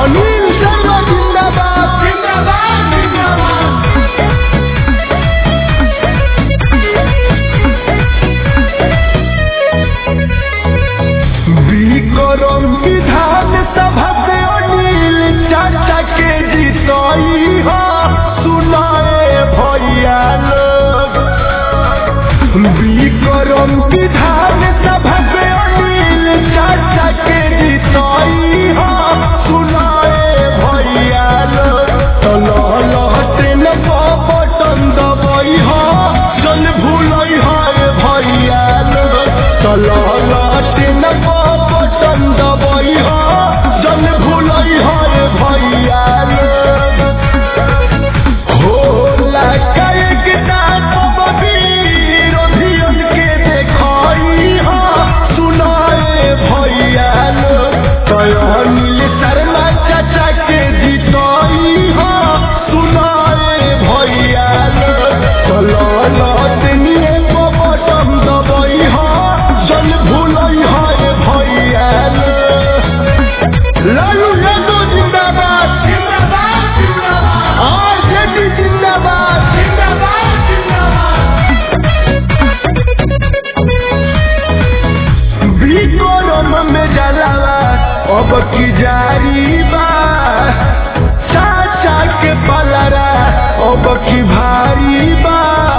अनिल शर्मा जिंदाबाद जिंदाबाद जिंदाबाद। विक्रम विधान सभा से अनिल चाचा के जिताई हो सुनाए भैया लोग। विक्रम विधान सभा से अनिल चाचा के जिताई हो सुनाए भैया लोग। ट्रेन बटन दबाई हो जन भूलई है भैया लोग। ट्रेन बटन दबाई हो जन भूलई है भैया लोग। होला कायकता विरोधियन के देखाई हो सुनाए भैया लोग। अनिल शर्मा चाचा के जिताई हो सुनाए भैया लोग। बटन दबाई हो जन भूलई है भैया लोग। लालू यादव जिंदाबाद जिंदाबाद जिंदाबाद। आरजेडी जिंदाबाद जिंदाबाद जिंदाबाद। विक्रम में जलावा अब की जारी बा। चाचा के पलरा अब की भारी बा।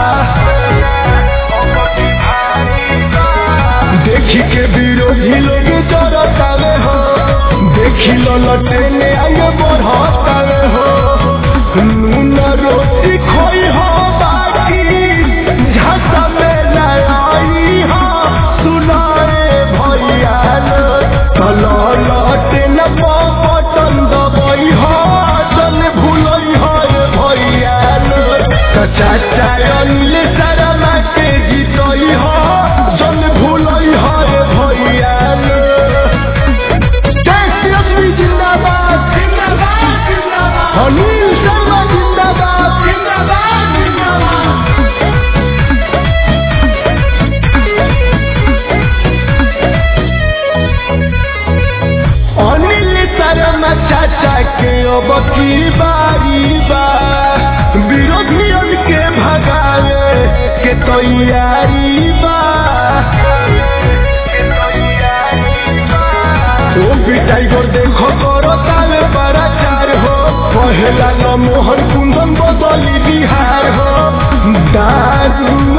देखी के विरोधी लोग डरतावे हो। देखी ललटेने आगे बढ़तावे हो। नून रोटी खोई हो बाकी झांसा में लड़ाई हो सुनाए भैया लोग। ललटेन बटन दबाई हो जन भूलई है भैया लोग। चाचा अनिल शर्मा के जितई हो जन भूलई है भैया लोग। तेजस्वी जिंदाबाद जिंदाबाद जिंदाबाद। अनिल शर्मा जिंदाबाद जिंदाबाद जिंदाबाद। अनिल शर्मा चाचा के अब की बारी बा। विरोधियन के भगावे के तैयारी बा। टाइगर देखो करो ताले पराचार हो। पहला न मोहन कुंदन बदली बिहार हो। दारू